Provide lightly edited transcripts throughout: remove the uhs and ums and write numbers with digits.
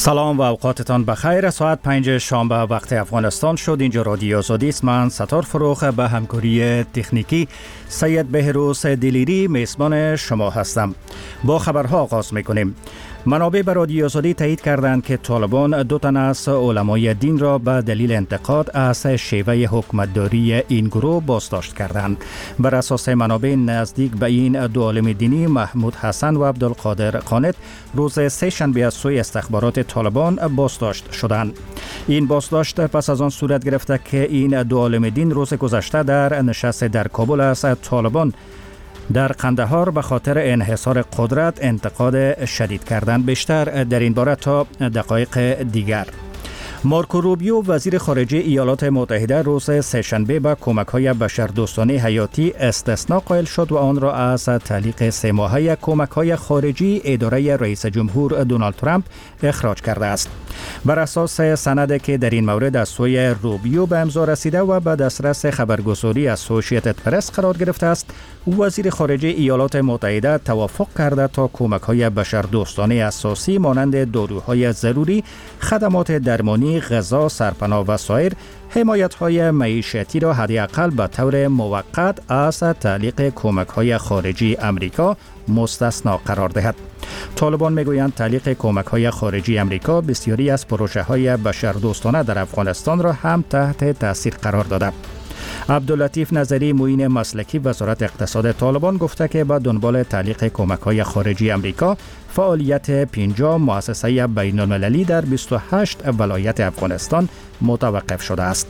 سلام و اوقاتتان بخیر. ساعت 5 شنبه وقت افغانستان شد. اینجا رادیو آزادی است. من ستار فروخ به همکاری تکنیکی سید بهروز دلیری میزبان شما هستم. با خبرها آغاز میکنیم. منابع به رادیو آزادی تایید کردند که طالبان 2 تن از علمای دین را به دلیل انتقاد از شیوه حکومتداری این گروه بازداشت کردند. بر اساس منابع نزدیک به این 2 عالم دینی محمود حسن و عبدالقادر قانت روز سه‌شنبه از سوی استخبارات طالبان بازداشت شدند. این بازداشت پس از آن صورت گرفته که این 2 عالم دین روز گذشته در نشست در کابل از طالبان در قندهار به خاطر انحصار قدرت انتقاد شدید کردند. بیشتر در این باره تا دقایق دیگر. مارکو روبیو وزیر خارجه ایالات متحده روز سه‌شنبه به کمک‌های بشردوستانه حیاتی استثنا قائل شد و آن را از تعلیق 3 ماهه کمک‌های خارجی اداره رئیس جمهور دونالد ترامپ اخراج کرده است. بر اساس سندی که در این مورد از سوی روبیو به امضا رسیده و به دسترس خبرگزاری اسوسییتد پرس قرار گرفته است، وزیر خارجه ایالات متحده توافق کرده تا کمک‌های بشردوستانه اساسی مانند داروهای ضروری، خدمات درمانی، غذا، سرپناه و سایر حمایت‌های معیشتی را حداقل به طور موقت از تعلیق کمک‌های خارجی امریکا مستثنا قرار دهد. طالبان میگویند تعلیق کمک‌های خارجی امریکا بسیاری از پروژه‌های بشردوستانه در افغانستان را هم تحت تاثیر قرار داده. عبداللطیف نظری معین مسلکی وزارت اقتصاد طالبان گفته که با دنبال تعلیق کمک‌های خارجی امریکا فعالیت 50 مؤسسه بین‌المللی در 28 ولایت افغانستان متوقف شده است.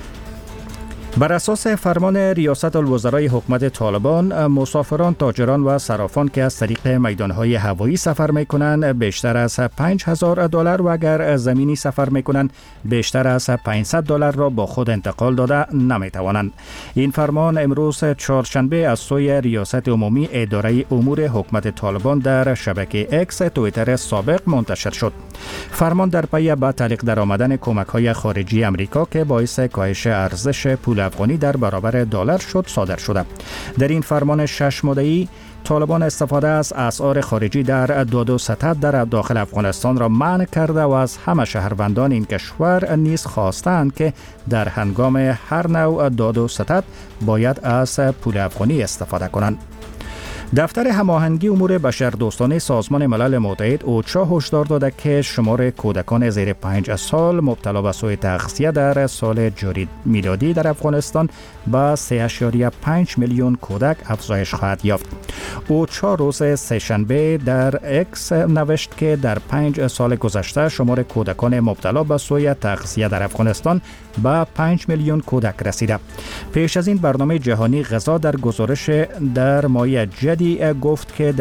بر اساس فرمان ریاست الوزرای حکومت طالبان، مسافران، تاجران و صرافان که از طریق میدانهای هوایی سفر میکنند بیشتر از $5,000 و اگر زمینی سفر میکنند بیشتر از $500 را با خود انتقال داده نمیتوانند. این فرمان امروز چهارشنبه از سوی ریاست عمومی اداره امور حکومت طالبان در شبکه اکس توییتر سابق منتشر شد. فرمان در پی به تعلیق درآمدن کمک‌های خارجی امریکا که باعث کاهش ارزش پول افغانی در برابر دلار شد صادر شده. در این فرمان 6 ماده‌ای طالبان استفاده از اسعار خارجی در داد و ستد در داخل افغانستان را منع کرده و از همه شهروندان این کشور نیز خواستند که در هنگام هر نوع داد و ستد باید از پول افغانی استفاده کنند. دفتر هماهنگی امور بشردوستانه سازمان ملل متحد اوچا هشدار داده که شمار کودکان زیر 5 سال مبتلا به سوء تغذیه در سال جاری میلادی در افغانستان به 3.5 میلیون کودک افزایش خواهد یافت. اوچا روز سه‌شنبه در اکس نوشت که در 5 سال گذشته شمار کودکان مبتلا به سوء تغذیه در افغانستان به 5 میلیون کودک رسیده. پیش از این برنامه جهانی غذا در گزارش در ماه جدی گفت که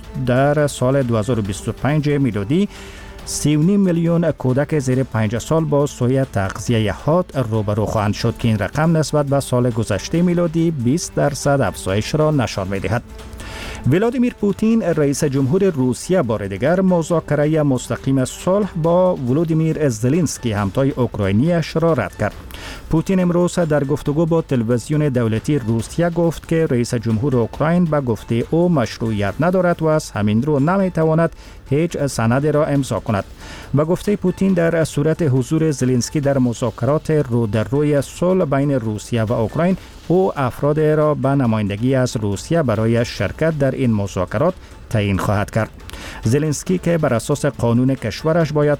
در سال 2025 میلادی 3.5 میلیون کودک زیر 5 سال با سوء تغذیه حاد روبرو خواهند شد که این رقم نسبت به سال گذشته میلادی 20% افزایش را نشان می‌دهد. ولادیمیر پوتین رئیس جمهور روسیه بار دیگر مذاکره مستقیم صلح با ولودیمیر زلنسکی همتای اوکراینیش را رد کرد. پوتین امروز در گفتگو با تلویزیون دولتی روسیه گفت که رئیس جمهور اوکراین به گفته او مشروعیت ندارد و از همین رو نمیتواند هیچ سندی را امضا کند. به گفته پوتین در صورت حضور زلنسکی در مذاکرات رو در روی صلح بین روسیه و اوکراین او افراد را به نمایندگی از روسیه برای شرکت در این مذاکرات تعیین خواهد کرد. زلنسکی که بر اساس قانون کشورش باید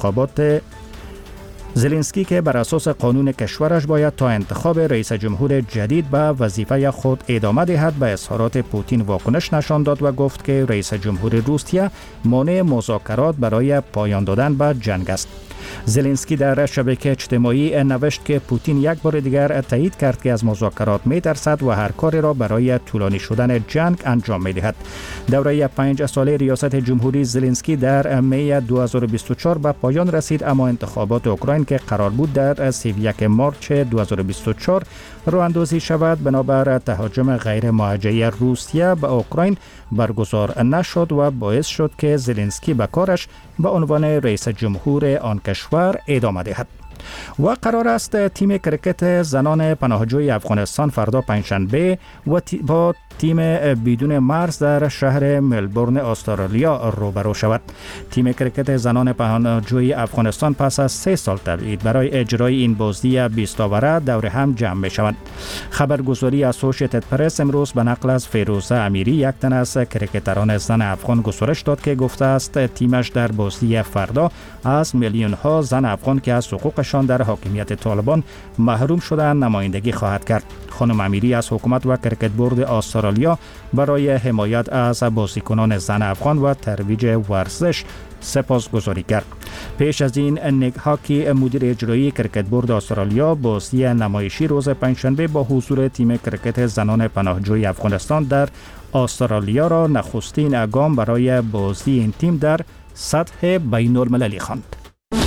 تا انتخاب رئیس جمهور جدید به وظیفه خود ادامه دهد به اظهارات پوتین واکنش نشان داد و گفت که رئیس جمهور روسیه مانع مذاکرات برای پایان دادن به جنگ است. زلنسکی در شبکه اجتماعی نوشت که پوتین یک بار دیگر تایید کرد که از مذاکرات می‌ترسد و هر کاری را برای طولانی شدن جنگ انجام می‌دهد. دوره 5 ساله ریاست جمهوری زلنسکی در می 2024 به پایان رسید، اما انتخابات اوکراین که قرار بود در 31 مارس 2024 راه اندازی شود بنابر تهاجم غیر موجه روسیه به اوکراین برگزار نشد و باعث شد که زلنسکی به کارش به عنوان رئیس جمهور آن کشور ادامه دهد. و قرار است تیم کرکت زنان پناهجوی افغانستان فردا پنجشنبه با تیم بدون مرز در شهر ملبورن استرالیا روبرو شود. تیم کرکت زنان پناهجوی افغانستان پس از 3 سال تبعید برای اجرای این بازی 20 آوره دور هم جمع می شوند. خبرگزاری اسوسییتد پرس امروز به نقل از فیروزه امیری، یک تن از کرکتران زن افغان، گزارش داد که گفته است تیمش در بازی فردا از میلیون ها زن افغان که از حقوقشان در حاکمیت طالبان محروم شدند نمایندگی خواهد کرد. خانم امیری از حکومت و کرکت بورد استرالیا برای حمایت از بازیکنان زن افغان و ترویج ورزش سپاسگزاری کرد. پیش از این نیک هاکی مدیر اجرایی کرکت بورد استرالیا بازی نمایشی روز پنجشنبه با حضور تیم کرکت زنان پناهجوی افغانستان در استرالیا را نخستین گام برای بازی این تیم در سطح بین المللی خواند.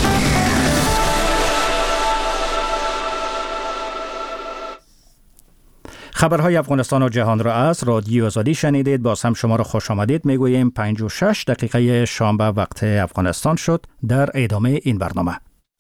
خبرهای افغانستان و جهان را از رادیو آزادی شنیدید. باز هم شما را خوش آمدید میگوییم. 56 دقیقه شنبه وقت افغانستان شد. در ادامه این برنامه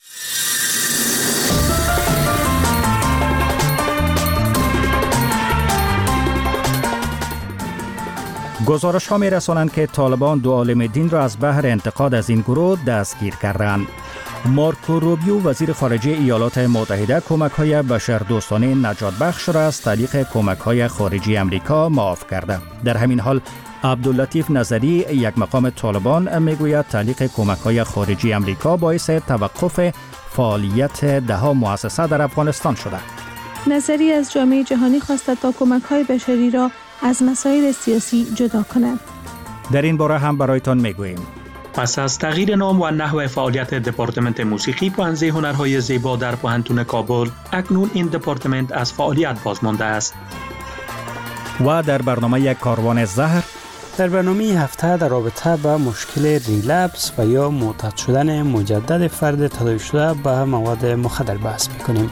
گزارش ها می رسانند که طالبان 2 عالم دین را از بحر انتقاد از این گروه دستگیر کردند. مارکو روبیو وزیر خارجه ایالات متحده کمک‌های بشردوستانه نجات بخش را از تعلیق کمک‌های خارجی امریکا معاف کرده. در همین حال عبداللطیف نظری، یک مقام طالبان، میگوید تعلیق کمک‌های خارجی امریکا باعث توقف فعالیت ده‌ها مؤسسه در افغانستان شده. نظری از جامعه جهانی خواست تا کمک‌های بشری را از مسائل سیاسی جدا کند. در این باره هم برایتان میگوییم. پس از تغییر نام و نحو فعالیت دپارتمنت موسیقی پوهنځی هنرهای زیبا در پوهنتون کابل، اکنون این دپارتمنت از فعالیت بازمانده است. و در برنامه یک کاروان زهر، در برنامه هفته در رابطه با مشکل ریلپس و یا معتاد شدن مجدد فرد تداوی شده به مواد مخدر بحث میکنیم.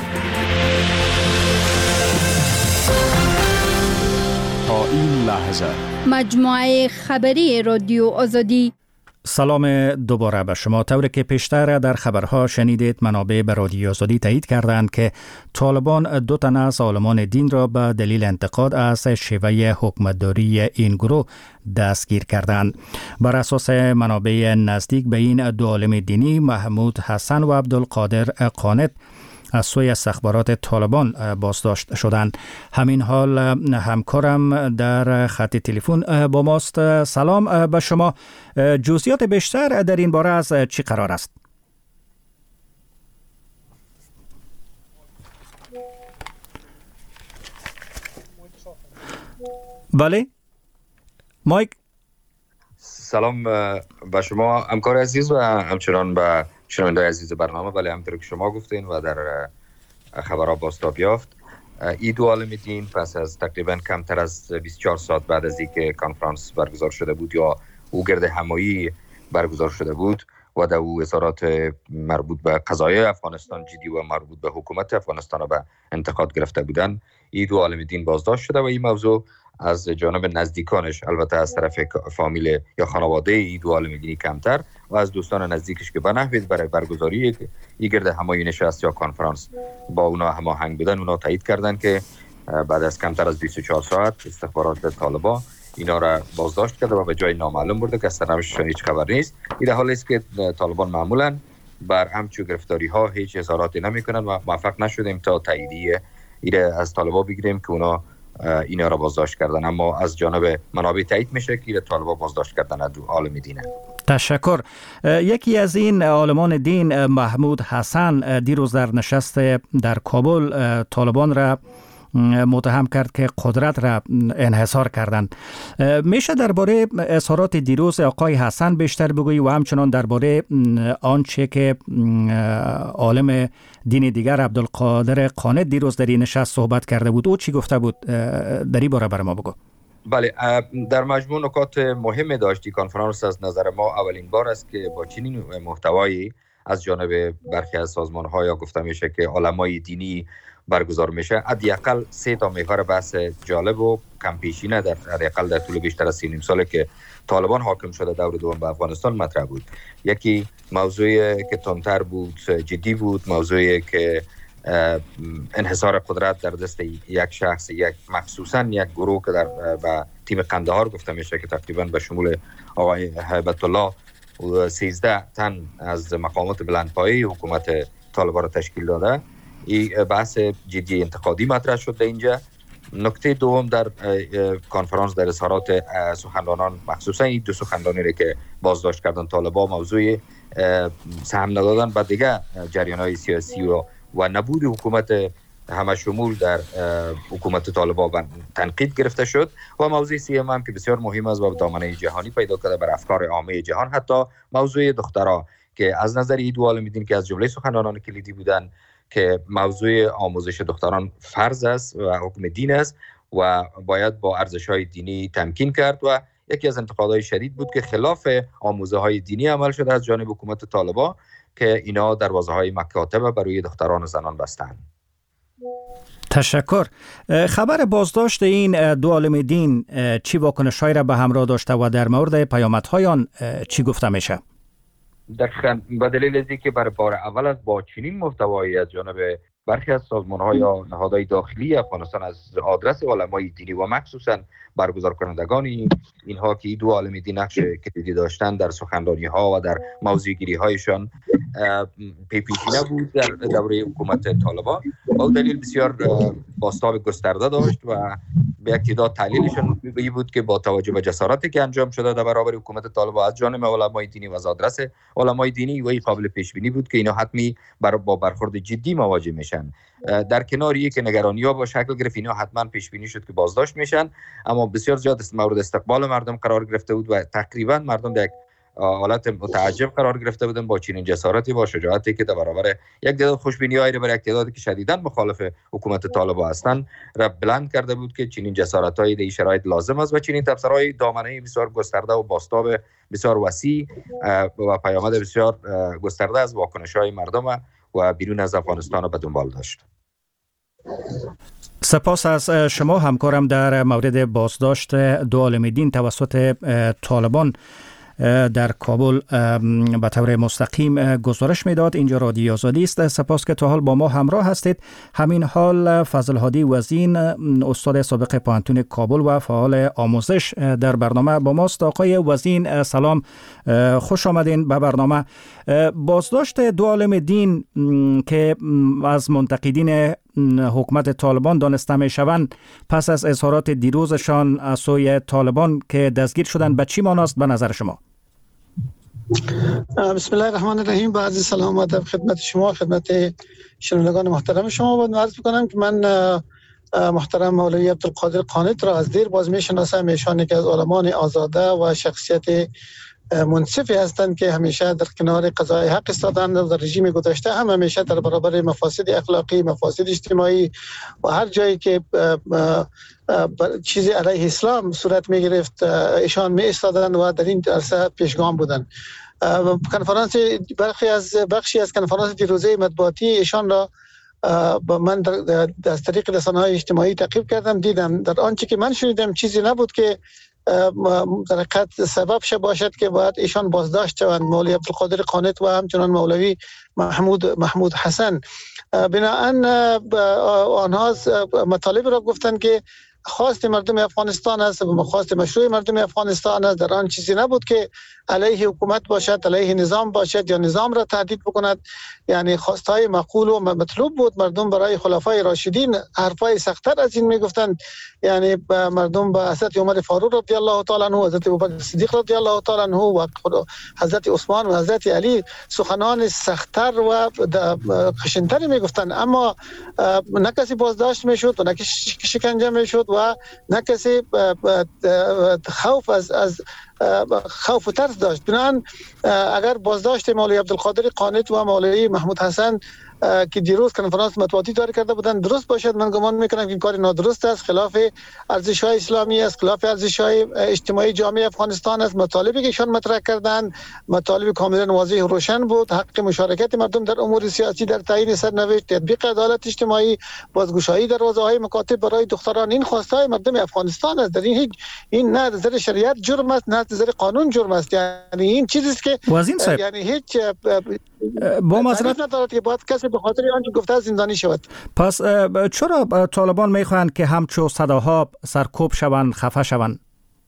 تا این لحظه مجموعه خبری رادیو آزادی. سلام دوباره به شما. طوری که پیشتر در خبرها شنیدید، منابع به رادیو آزادی تایید کردند که طالبان 2 تن از عالمان دین را به دلیل انتقاد از شیوه حکومتداری این گروه دستگیر کردند. بر اساس منابع نزدیک به این 2 عالم دینی، محمود حسن و عبدالقادر قانت، از سوی استخبارات طالبان بازداشت شدند. همین حال همکارم در خط تلفن با ماست. سلام به شما. جزئیات بیشتر در این باره از چی قرار است؟ بله مایک. سلام به شما همکار عزیز و همچنان به شنونده‌های عزیز برنامه. بله، همونطور که شما گفتین و در خبرها بازتاب یافت، این 2 عالم دین پس از تقریبا کمتر از 24 ساعت بعد از اینکه کنفرانس برگزار شده بود یا او گرد همایی برگزار شده بود و در او اظهارات مربوط به قضایای افغانستان جدی و مربوط به حکومت افغانستان به انتقاد گرفته بودند، این 2 عالم دین بازداشت شده و این موضوع از جانب نزدیکانش، البته از طرف فامیل یا خانواده این 2 عالم دینی کمتر، و از دوستان نزدیکش که به نحوی برای برگزاری این گرد همایی نشست یا کنفرانس با اونا هماهنگ بودن، اونا تایید کردن که بعد از کمتر از 24 ساعت استخبارات طالبان اینا را بازداشت کرده و به جای نامعلوم برده که از سرنوشتشان هیچ خبر نیست. این در حالی است که طالبان معمولا بر همچون گرفتاری ها هیچ اظهاراتی نمیکنن و موفق نشدیم تا تاییدیه ایره از طالبان بگیریم که اونا اینا را بازداشت کردن، اما از جانب منابع تایید میشه که ایره طالبان بازداشت کردن 2 عالم دینه. تشکر. یکی از این عالمان دین، محمود حسن، دیروز در نشست در کابل طالبان را متهم کرد که قدرت را انحصار کردند. میشه درباره اظهارات دیروز آقای حسن بیشتر بگویی و همچنان درباره آنچه که عالم دین دیگر عبدالقادر قانت دیروز در این نشست صحبت کرده بود، او چی گفته بود؟ در این باره برای ما بگو. بله، در مجموع نکات مهمی داشتی کنفرانس. از نظر ما اولین بار است که با چنین محتوایی از جانب برخی از سازمان‌ها یا گفته میشه که علمای دینی برگزار میشه. حداقل 3 تا محور بحث جالب و کم پیشینه در حداقل در طول بیشتر از 3 ساله که طالبان حاکم شده دور دوم به افغانستان مطرح بود. یکی موضوعی که تندتر بود، جدی بود، موضوعی که انحصار قدرت در دست یک شخص، مخصوصا یک گروه که به تیم قندهار گفته میشه که تقریبا به شمول آقای هیبت الله و 13 تن از مقامات بلندپایه حکومت طالبان را تشکیل داده. این بحث جدی انتقادی مطرح شد در اینجا. نکته دوم در کنفرانس در اظهارات سخنرانان، مخصوصا این 2 سخنرانی که بازداشت کردن طالبان، موضوع سهم ندادن به دیگه جریان‌های سیاسی و نبود حکومت همه شمول در حکومت طالبان تنقید گرفته شد. و موضوع سوم هم که بسیار مهم است و دامنه جهانی پیدا کرده بر افکار عامه جهان، حتی موضوع دخترها که از نظر این دو عالم دین که از جمله سخنرانان کلیدی بودن که موضوع آموزش دختران فرض است و حکم دین است و باید با ارزش‌های دینی تمکین کرد. و یکی از انتقادهای شدید بود که خلاف آموزه‌های دینی عمل شده از جانب حکومت طالبان که اینا دروازه‌های مکاتب برای دختران و زنان بستند. تشکر. خبر بازداشت این 2 عالم دین چی واکنش‌هایی را به همراه داشته و در مورد پیامدهای آن چی گفته میشه؟ دقیقاً به دلیل از اینکه برای بار اول از با چنین محتوایی از جانب برخی از سازمان‌ها یا نهادهای داخلی افغانستان از آدرس علمای دینی و مخصوصاً برگزار کنندگان اینها که 2 عالم دین نقش کلیدی داشتن در سخنرانی‌ها و در موضوعگیری‌هایشان پیشینه بود در دوره حکومت طالبان. با دلیل بسیار بازتاب گسترده داشت و به یک تعداد تحلیلشون بود که با توجه به جسارتی که انجام شده در برابر حکومت طالبان از جانب علمای دینی و از آدرس علمای دینی و قابل پیش بینی بود که اینا حتمی با برخورد جدی مواجه میشن. در کنار یک که نگرانی‌ها با شکل گرفت، اینا حتما پیش بینی شد که بازداشت میشن، اما بسیار زیاد مورد استقبال مردم قرار گرفته بود و تقریبا مردم در حالت متعجب قرار گرفته بودن با چنین جسارتی و شجاعتی که در برابر یک تعداد خوشبینی‌هایی را برای یک تعدادی که شدیداً مخالف حکومت طالبان هستند را بلند کرده بود که چنین جسارت‌های در شرایط لازم است و چنین تبصره‌های دامنه بسیار گسترده و بازتاب بسیار وسیع و پیامد بسیار گسترده از واکنش‌های مردم و بیرون از افغانستان را به دنبال داشت. سپاس از شما همکارم. در مورد بازداشت 2 عالم دین توسط طالبان در کابل به طور مستقیم گزارش میداد. اینجا رادیو آزادی است. سپاس که تا حال با ما همراه هستید. همین حال فضل هادی وزین، استاد سابق پانتون کابل و فعال آموزش در برنامه با ماست. آقای وزین سلام، خوش آمدین به برنامه. بازداشت 2 عالم دین که از منتقدین حکومت طالبان دانسته می شوند پس از اظهارات دیروزشان از سوی طالبان که دستگیر شدند، به چی معنی است به نظر شما؟ بسم الله الرحمن الرحیم. با عرض سلام و ادب خدمت شما، خدمت شنوندگان محترم شما باید عرض بکنم که من محترم مولوی عبدالقادر قانت را از دیر باز می شناسم. ایشان که از علمان آزاده و شخصیت منصفی هستند که همیشه در کنار قضای حق ایستادند و در رژیم گذشته هم همیشه در برابر مفاسد اخلاقی، مفاسد اجتماعی و هر جایی که چیزی علیه اسلام صورت می گرفت ایشان می ایستادند و در این عرصه پیشگام بودند. کنفرانس بخشی از کنفرانس دیروزه مطبوعاتی ایشان را من از طریق رسانه‌های اجتماعی تعقیب کردم، دیدم در آنچه که من شنیدم چیزی نبود که در حقیقت سبب باشد که باید ایشان بازداشت شوند. مولوی عبدالقادر قانت و همچنان مولوی محمود حسن بناهن آنها مطالب را گفتند که خواست مردم افغانستان است و خواست مشروع مردم افغانستان است. در آن چیزی نبود که علیه حکومت باشد، علیه نظام باشد یا نظام را تهدید بکند. یعنی خواستهای معقول و مطلوب بود. مردم برای خلفای راشدین حرفای سخت‌تر از این میگفتند. یعنی مردم به حضرت عمر فاروق رضی الله تعالی عنه، حضرت ابوبکر صدیق رضی الله تعالی عنه و حضرت عثمان و حضرت علی سخنان سخت‌تر و خشن‌تر میگفتند، اما نه کسی بازداشت میشد و نه کسی شکنجه میشد و نه کسی خوف از خوف و ترس داشت. بنابراین اگر بازداشت مولوی عبدالقادر قانت و مولوی محمود حسن که دیروز کنفرانس مطبوعاتی داری کرده بودن درست باشد. من گمان میکنم که این کار نادرست است، خلاف ارزش‌های اسلامی است، خلاف ارزش‌های اجتماعی جامعه افغانستان است. مطالبی که ایشان مطرح کردند مطالب کاملا واضح و روشن بود، حق مشارکت مردم در امور سیاسی، در تعیین سرنوشت، تطبیق عدالت اجتماعی، بازگشایی دروازه‌های مکاتب برای دختران، این خواستهای مردم افغانستان است. در این نه نظر شریعت جرم است، نه نظر قانون جرم است. یعنی این چیزی است که یعنی هیچ با معذرت ندارد که باید کسی به خاطر آنچه گفته زندانی شود. پس چرا طالبان میخواهند که همچو صداها سرکوب شوند، خفه شوند؟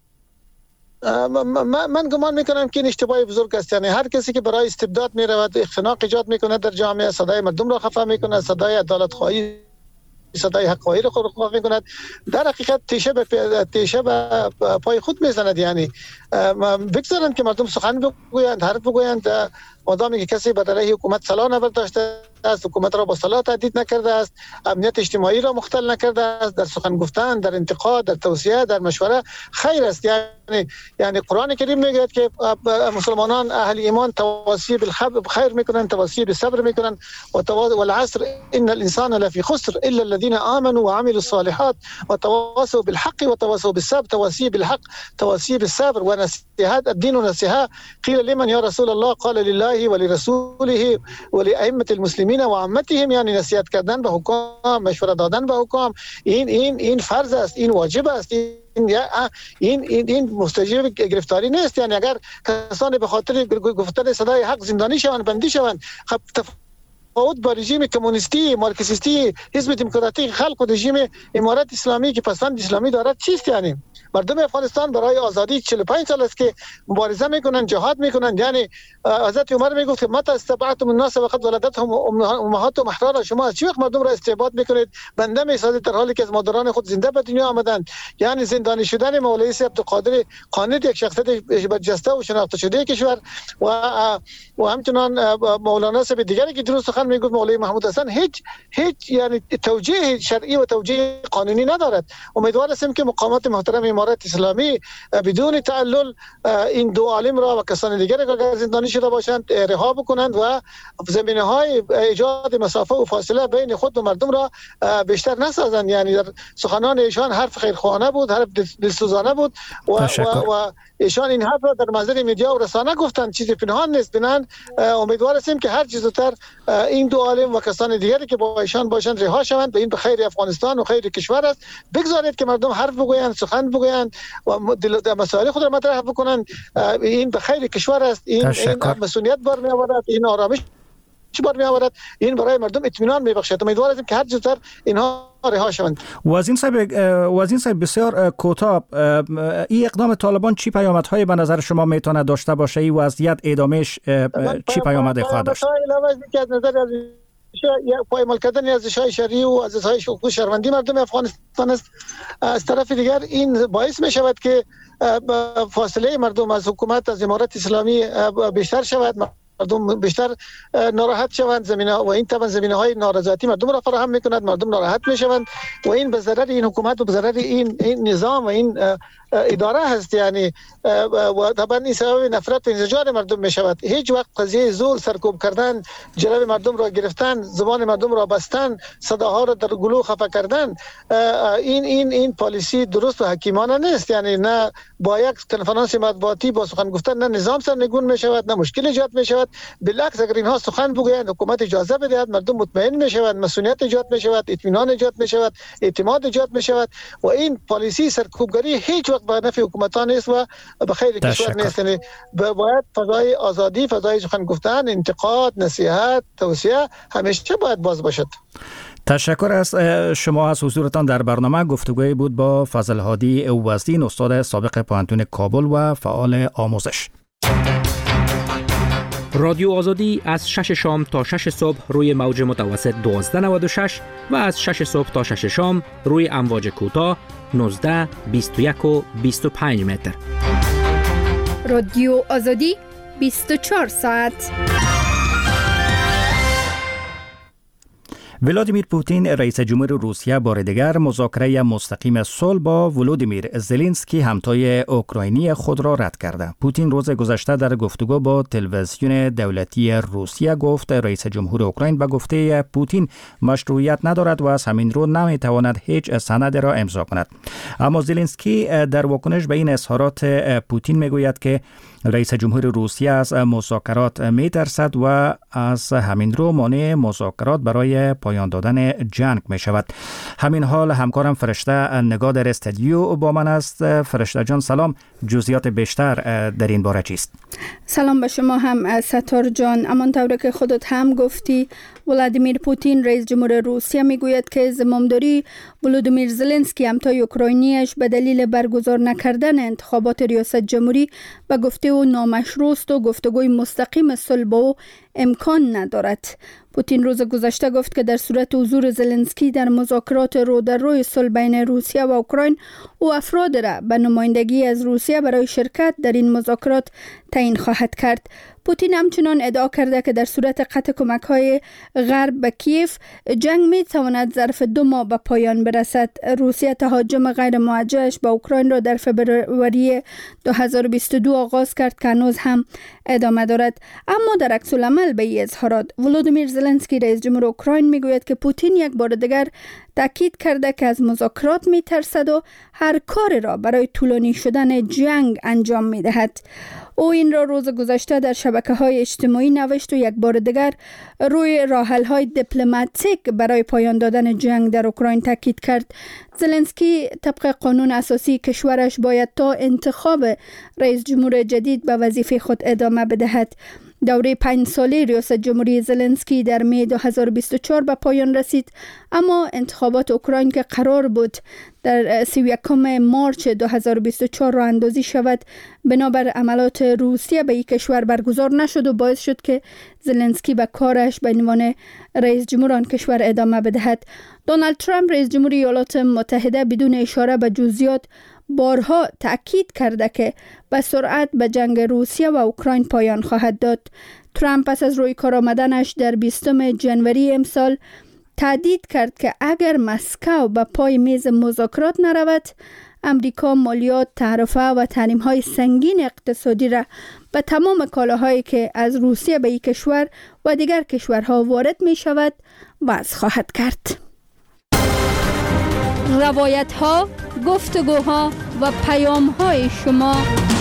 من گمان میکنم که این اشتباه بزرگ است. یعنی هر کسی که برای استبداد میرود، اختناق ایجاد میکنه در جامعه، صدای مردم را خفه میکنه، صدای عدالت خواهی، صدای حق خواهی را خفه میکند، در حقیقت تیشه به پای خود میزند. یعنی بگذارند که مردم سخن بگویند، حرف بگویند، مادامی که کسی بر علیه حکومت سلاح نبرداشته است، حکومت را با سلاح تهدید نکرده است، امنیت اجتماعی را مختل نکرده است، در سخن گفتن، در انتقاد، در توصیه، در مشوره خیر است. یعنی قرآن کریم میگوید که مسلمانان اهل ایمان تواصی بالخیر میکنند، تواصی بالصبر میکنند، والعصر ان الانسان لفی خسر الا الذين آمنوا وعملوا الصالحات وتواصوا بالحق وتواصوا بالصبر. تواصی بالحق، تواصی بالصبر و نصیحت. الدین نصیحه. قیل لمن یا رسول الله؟ قال لله ولرسوله ولائمه المسلمین و عامتهم. یعنی نصیحت کردن به حکام، مشوره دادن به حکام، این فرض است، این واجب است، این مستوجب گرفتاری نیست. یعنی اگر کسانی به خاطر گفتن صدای حق زندانی شوند، بندی شوند، خب تفاوت با رژیم کمونیستی، مارکسیستی، حزب دموکراتیک خلق و رژیم امارت اسلامی که پسوند اسلامی دارد چیست؟ یعنی مردم افغانستان برای آزادی 45 سال است که مبارزه میکنن، جهاد میکنن. یعنی حضرت عمر میگفت که متى استبعتم الناس وقد ولدتهم امهاتهم احرارا. شما از چه وقت مردم را استعباد میکنید، بنده میسازید در حالی که از مادران خود زنده به دنیا آمدند. یعنی زندانی شدن مولوی عبدالقادر قانت، یک شخصیت برجسته و شناخته شده کشور، و همچنان مولانا صاحب دیگری که درست سخن میگفت، مولوی محمود حسن، هیچ یعنی توجیه شرعی و توجیه قانونی ندارد. امیدوار هستیم که مقامات محترم امارت اسلامی بدون تعلل این دو عالم را و کسان دیگری که زندانی شده باشند رها بکنند و زمینه‌های ایجاد مسافه و فاصله بین خود و مردم را بیشتر نسازند. یعنی در سخنان ایشان حرف خیرخواهانه بود، حرف دلسوزانه بود و ایشان این حرف را در محضر میدیا و رسانه گفتند، چیزی پنهان نیست. بنان امیدوار هستیم که هر چه زودتر این دو عالم و کسان دیگری که با ایشان باشند رها شوند. این به خیر افغانستان و خیر کشور است. بگذارید که مردم حرف بگویند، سخن بگویند و مسائل خود را مطرح بکنند. این به خیر کشور است. این مسئولیت بار می آورد، این آرامش بار می آورد، این برای مردم اطمینان می بخشد. امیدوار هستیم که هر زودتر اینها رها شوند. وزیر صاحب بسیار کوتاه، این اقدام طالبان چی پیامدهای به نظر شما میتونه داشته باشه؟ این وضعیت ادامهش چی پیامد خواهد داشت؟ پایمال کردن ارزش‌های شرعی و ارزش‌های حقوق شهروندی مردم افغانستان است. از طرف دیگر این باعث می شود که فاصله مردم از حکومت، از امارت اسلامی بیشتر شود، مردم بیشتر ناراحت شوند. زمینه و این طبعا زمینه‌های نارضایتی مردم را فراهم می‌کند، مردم ناراحت می‌شوند و این به ضرر این حکومت و به ضرر این نظام و این اداره هست. یعنی و طبعا این سبب نفرت و انزجار مردم می‌شود. هیچ وقت قضیه زور، سرکوب کردن، جلب مردم را گرفتن، زبان مردم را بستن، صداها را در گلو خفه کردن، این پالیسی درست و حکیمانه نیست. یعنی نه با یک کنفرانس مطبوعاتی با سخن گفتن نه نظام سرنگون می‌شود، نه مشکل ایجاد می‌شود. بالعکس اگر اینها سخن بگویند، حکومت اجازه بدهد، مردم مطمئن می‌شوند، مسئولیت ایجاد می‌شود، اطمینان ایجاد می‌شود، اعتماد ایجاد می‌شود و این پالیسی سرکوبگری هیچ وقت به نفع حکومتان نیست و به خیر کشور نیست. یعنی باید فضای آزادی، فضای سخن گفتن، انتقاد، نصیحت، توصیه همیشه باید باز باشد. تشکر از شما از حضورتان در برنامه. گفتگوی بود با فضل هادی اوزدین، استاد سابق پوهنتون کابل و فعال آموزش. رادیو آزادی از 6 شام تا 6 صبح روی موج متوسط 1296 و از 6 صبح تا 6 شام روی امواج کوتاه 19، 21 و 25 متر. رادیو آزادی 24 ساعت. ولادیمیر پوتین رئیس جمهور روسیه بار دیگر مذاکره مستقیم صلح با ولودیمیر زلنسکی همتای اوکراینی خود را رد کرده. پوتین روز گذشته در گفتگو با تلویزیون دولتی روسیه گفت رئیس جمهور اوکراین به گفته پوتین مشروعیت ندارد و از همین رو نمیتواند هیچ سند را امضا کند. اما زلنسکی در واکنش به این اظهارات پوتین میگوید که رئیس جمهور روسیه از مذاکرات میترسد و از همین رو مانع مذاکرات برای پایان دادن جنگ می شود. همین حال همکارم فرشته نگاه در استودیو با من است. فرشته جان سلام، جزئیات بیشتر در این باره چیست؟ سلام به شما هم ستار جان. همانطور که خودت هم گفتی ولادیمیر پوتین رئیس جمهور روسیه میگوید که زمامداری ولودیمیر زلنسکی همتای اوکراینیش به دلیل برگزار نکردن انتخابات ریاست جمهوری به گفته او نامشروع است و گفتگوی مستقیم صلح با او امکان ندارد. پوتین روز گذشته گفت که در صورت حضور زلنسکی در مذاکرات رو در روی صلح بین روسیه و اوکراین او افراد را به نمایندگی از روسیه برای شرکت در این مذاکرات تعیین خواهد کرد. پوتین همچنان ادعا کرده که در صورت قطع کمک‌های غرب به کیف جنگ می‌تواند ظرف 2 ماه به پایان برسد. روسیه تهاجم غیر موجهش به اوکراین را در فوریه 2022 آغاز کرد که هنوز هم ادامه دارد. اما در عکس العمل به این اظهارات ولودیمیر زلنسکی رئیس جمهور اوکراین میگوید که پوتین یک بار دیگر تاکید کرده که از مذاکرات میترسد و هر کاری را برای طولانی شدن جنگ انجام میدهد. او این را روز گذشته در شبکه‌های اجتماعی نوشت و یک بار دیگر روی راه‌حل‌های دیپلماتیک برای پایان دادن جنگ در اوکراین تاکید کرد. زلنسکی طبق قانون اساسی کشورش باید تا انتخاب رئیس جمهور جدید به وظیفه خود ادامه بدهد. دوره 5 ساله ریاست جمهوری زلنسکی در می 2024 به پایان رسید، اما انتخابات اوکراین که قرار بود در 31 مارچ 2024 راه اندازی شود بنابر عملات روسیه به این کشور برگزار نشد و باعث شد که زلنسکی به کارش به عنوان رئیس جمهور آن کشور ادامه بدهد. دونالد ترامپ رئیس جمهور ایالات متحده بدون اشاره به جزئیات بارها تأکید کرده که به سرعت به جنگ روسیه و اوکراین پایان خواهد داد. ترامپ پس از روی کار آمدنش در 20 ژانویه امسال تهدید کرد که اگر مسکو به پای میز مذاکرات نرود، امریکا مالیات، تعرفه و تحریم‌های سنگین اقتصادی را به تمام کالاهایی که از روسیه به این کشور و دیگر کشورها وارد می شود وضع خواهد کرد. روایت‌ها، گفتگوها و پیام‌های شما.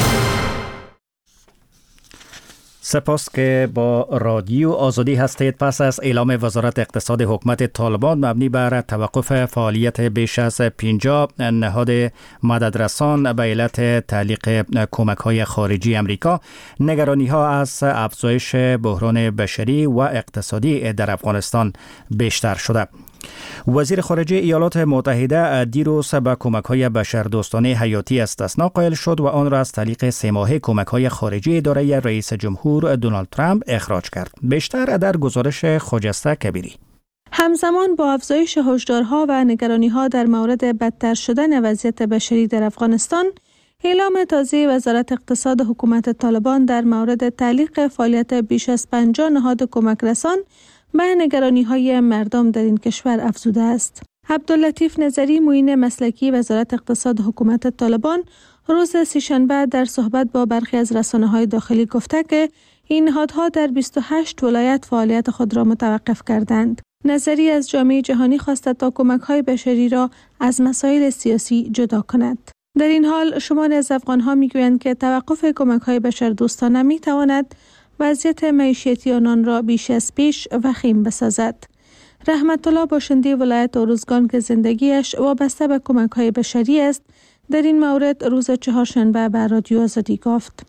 سپاس که با رادیو آزادی هستید. پس از اعلام وزارت اقتصاد حکومت طالبان مبنی بر توقف فعالیت بیش از 50 نهاد مددرسان به علت تعلیق کمک‌های خارجی امریکا، نگرانی‌ها از افزایش بحران بشری و اقتصادی در افغانستان بیشتر شده. وزیر خارجه ایالات متحده دیروز به کمک‌های بشردوستانه حیاتی استثنا قائل شد و آن را از طریق 3 ماهه کمک‌های خارجی اداره رئیس جمهور دونالد ترامپ اخراج کرد. بیشتر در گزارش خجسته کبیری. همزمان با افزایش هشدارها و نگرانی‌ها در مورد بدتر شدن وضعیت بشری در افغانستان، اعلام تازه وزارت اقتصاد حکومت طالبان در مورد تعلیق فعالیت بیش از 50 نهاد کمک رسان به نگرانی‌های مردم در این کشور افزوده است. عبداللطیف نظری، معین مسلکی وزارت اقتصاد حکومت طالبان، روز سه‌شنبه در صحبت با برخی از رسانه‌های داخلی گفته که این نهادها در 28 ولایت فعالیت خود را متوقف کردند. نظری از جامعه جهانی خواست تا کمک‌های بشری را از مسائل سیاسی جدا کند. در این حال شماری از افغان‌ها می‌گویند که توقف کمک‌های بشردوستانه می‌تواند وضعیت معیشتی آنان را بیش از پیش وخیم بسازد. رحمت الله باشنده ولایت اروزگان که زندگیش وابسته به کمک‌های بشری است، در این مورد روز چهارشنبه به رادیو آزادی گفت: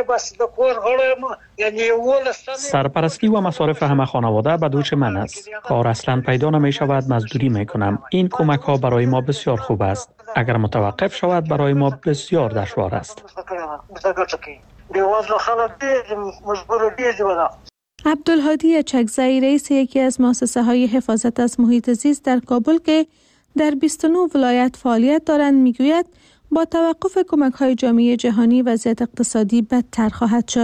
سرپرستی و مصارف همه خانواده به دوش من است. کار اصلا پیدا نمی شود، مزدوری می کنم. این کمک ها برای ما بسیار خوب است. اگر متوقف شود برای ما بسیار دشوار است. عبدالهادی چکزئی رئیس یکی از مؤسسه های حفاظت از محیط زیست در کابل که در 29 ولایت فعالیت دارند میگوید با توقف کمک های جامعه جهانی وضعیت اقتصادی بدتر خواهد شد.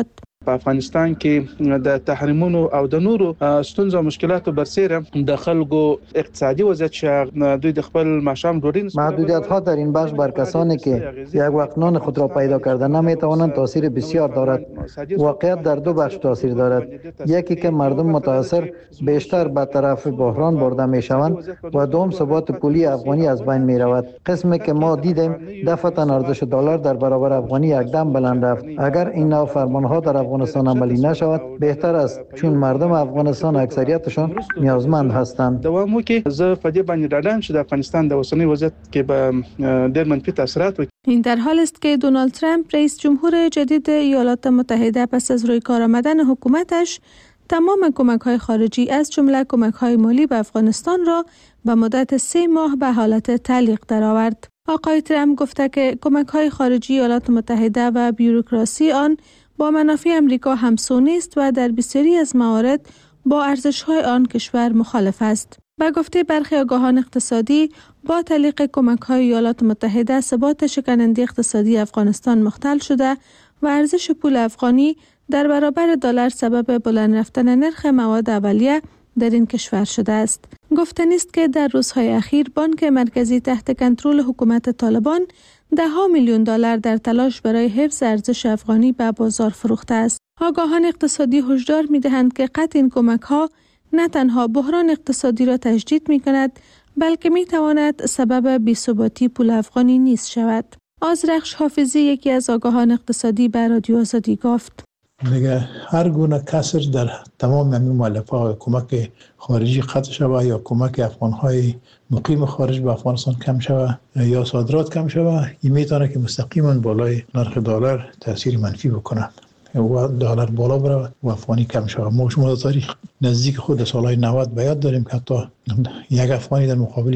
په افغانستان کې د تحریمونو او د نورو ستونزو مشکلاتو برسیره د خلکو اقتصادی وضعیت دوی د خپل ماشام ډوډۍ محدودیت‌ها در این بخش بر کسانی که یک وقت نان خود را پیدا کرده نمی‌توانند تاثیر بسیار دارد. واقعیت در دو بخش تاثیر دارد. یکی که مردم متاثر بیشتر به طرف بحران برده می‌شوند و دوم ثبات پولی افغانی از بین می‌رود. قسمی که ما دیدیم دفعتاً ارزش دلار در برابر افغانی یکدم بلند رفت. اگر این نوع فرمان‌ها در افغانستان عملی نشود بهتر است، چون مردم افغانستان اکثریتشان نیازمند هستند. دوام وکړي. زه په دې باندې ډاډم چې د افغانستان د اوسنی وضعیت کې به ډېر منفي تاثیرات وکړي. این در حال است که دونالد ترامپ رئیس جمهور جدید ایالات متحده پس از روی کار آمدن حکومتش تمام کمک‌های خارجی از جمله کمک‌های مالی به افغانستان را به مدت 3 ماه به حالت تعلیق درآورد. آقای ترامپ گفته که کمک‌های خارجی ایالات متحده و بیوروکراسی آن با منافع امریکا همسو نیست و در بسیاری از موارد با ارزش‌های آن کشور مخالف است. به گفته برخی آگاهان اقتصادی، با تعلیق کمک‌های ایالات متحده ثبات شکننده اقتصادی افغانستان مختل شده و ارزش پول افغانی در برابر دلار سبب بلند رفتن نرخ مواد اولیه در این کشور شده است. گفتنی است که در روزهای اخیر بانک مرکزی تحت کنترل حکومت طالبان $10 میلیون در تلاش برای حفظ ارزش افغانی به بازار فروخته است. آگاهان اقتصادی هشدار می‌دهند که قطع این کمک‌ها نه تنها بحران اقتصادی را تشدید می‌کند، بلکه می‌تواند سبب بی‌ثباتی پول افغانی نیز شود. آذرخش حافظی یکی از آگاهان اقتصادی به رادیو آزادی گفت: دیگه هر گونه کسر در تمام این مؤلفه‌های کمک خارجی قطع شود یا کمک افغان‌های مقیم خارج به افغانستان کم شود یا صادرات کم شود، این میتونه که مستقیما بالای نرخ دلار تاثیر منفی بکنه و دلار بالا بره و افغانی کم شود. ما شما در تاریخ نزدیک خود سالهای 90 به یاد داریم که حتی یک افغانی در مقابل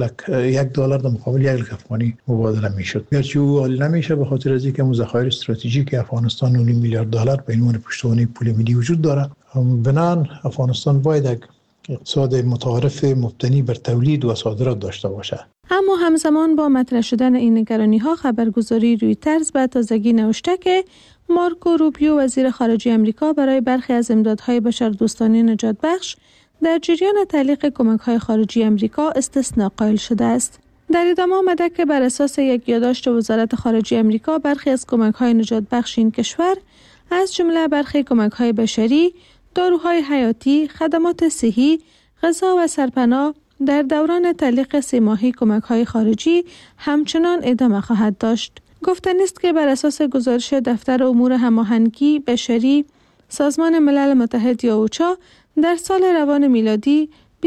$1 در مقابل 1 لک افغانی مبادله میشد. گرچه او عالی نمیشه به خاطر از اینکه ذخایر استراتژیک افغانستان $9 میلیارد به عنوان پشتوانه پول ملی وجود داره. بنابراین افغانستان باید یک اقتصاد متعارف مبتنی بر تولید و صادرات داشته باشد. اما همزمان با مطرح شدن این نگرانی‌ها، خبرگزاری رویترز به تازگی نوشته که مارکو روبیو وزیر خارجه آمریکا برای برخی از امدادهای بشردوستانه نجات بخش در جریان تعلیق کمک‌های خارجی آمریکا استثناء قائل شده است. در ادامه آمده که بر اساس یک یادداشت وزارت خارجه آمریکا برخی از کمک‌های نجات بخش این کشور از جمله برخی کمک‌های بشری، داروهای حیاتی، خدمات صحی، غذا و سرپناه در دوران تعلیق 3 ماهه کمک‌های خارجی همچنان ادامه خواهد داشت. گفتنی است که بر اساس گزارش دفتر امور هماهنگی بشری سازمان ملل متحد یا اوچا در سال روان میلادی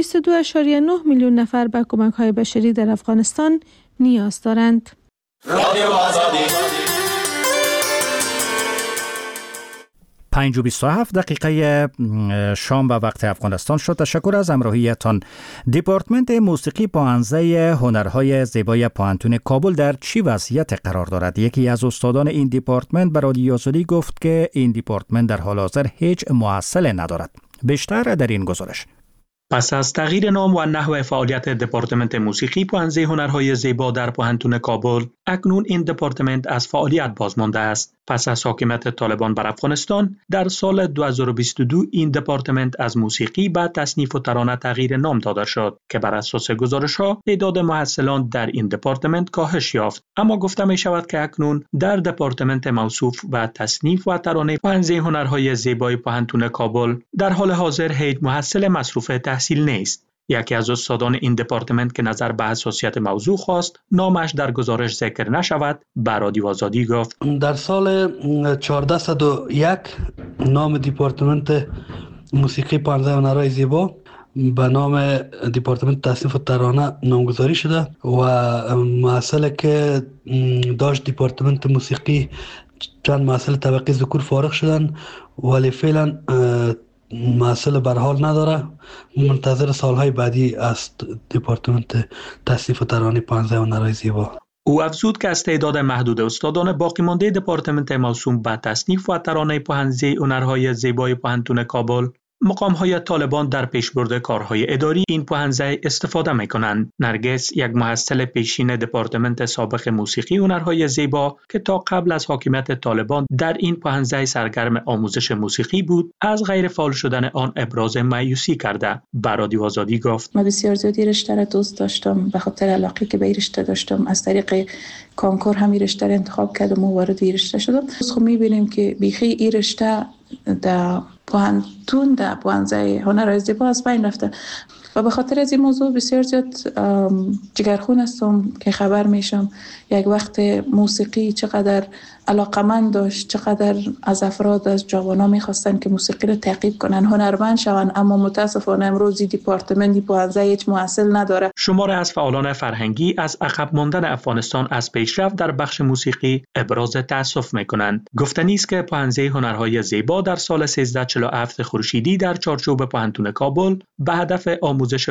22.9 میلیون نفر به کمک‌های بشری در افغانستان نیاز دارند. 5:27 شام به وقت افغانستان شد. تشکر از همراهیتان. دپارتمنت موسیقی پاهنزه هنرهای زیبای پوهنتون کابل در چی وضعیت قرار دارد؟ یکی از استادان این دپارتمنت به رادیو آزادی گفت که این دپارتمنت در حال حاضر هیچ محصل ندارد. بیشتر در این گزارش. پس از تغییر نام و نحو فعالیت دپارتمنت موسیقی پاهنزه هنرهای زیبا در پوهنتون کابل، اکنون این دپارتمنت از فعالیت باز مانده است. پس از حاکمیت طالبان بر افغانستان، در سال 2022 این دپارتمنت از موسیقی به تصنیف و ترانه تغییر نام داده شد که بر اساس گزارش‌ها تعداد محصلان در این دپارتمنت کاهش یافت. اما گفته می شود که اکنون در دپارتمنت موصوف به تصنیف و ترانه پاهنزه هنرهای زیبای پوهنتون کابل در حال حاضر هیچ محصل مصروف تحصیل نیست. یکی از استادان این دپارتمنت که نظر به حساسیت موضوع خواست نامش در گزارش ذکر نشود، به رادیو آزادی گفت: در سال 1401 نام دپارتمنت موسیقی پاهنزه هنرهای زیبا به نام دپارتمنت تصنیف و ترانه نامگذاری شده و محصل که داشت دپارتمنت موسیقی چند محصل طبقه ذکور فارغ شدن، ولی فعلا محصل به حال نداره. منتظر سالهای بعدی است دپارتمنت تصنیف و ترانه پاهنزه هنرهای زیبا. او افزود که از تعداد محدود استادان باقی مانده دپارتمنت موسوم به تصنیف و ترانه پاهنزه هنرهای زیبای پوهنتون کابل مقام‌های طالبان در پیشبرد کارهای اداری این پوهنځی استفاده می‌کنند. نرگس یک محصل پیشین دپارتمنت سابق موسیقی هنرهای زیبا که تا قبل از حاکمیت طالبان در این پوهنځی سرگرم آموزش موسیقی بود، از غیر فعال شدن آن ابراز مایوسی کرده. به رادیو آزادی گفت: من بسیار زیادی رشته را دوست داشتم، به خاطر علاقه که به این رشته داشتم از طریق کنکور هم این رشته را انتخاب کردم و وارد این رشته شدم. خب می‌بینیم که بیخی این رشته در پوهنتون در پوهنځی هنرهای زیبا از بین رفته و به خاطر از این موضوع بسیار زیاد جگرخون هستم که خبر میشم یک وقت موسیقی چقدر علاقمند داشت، چقدر از افراد از جوانان میخواستن که موسیقی رو تعقیب کنن، هنرمند شون، اما متاسفانه امروزی دپارتمنت پوهنځی هیچ محصل نداره. شماری از فعالان فرهنگی از عقب ماندن افغانستان از پیشرفت در بخش موسیقی ابراز تأسف میکنند. گفتنی است که پوهنځی هنرهای زیبا در سال 1347 خورشیدی در چارچوب پوهنتون کابل به هدف آموزش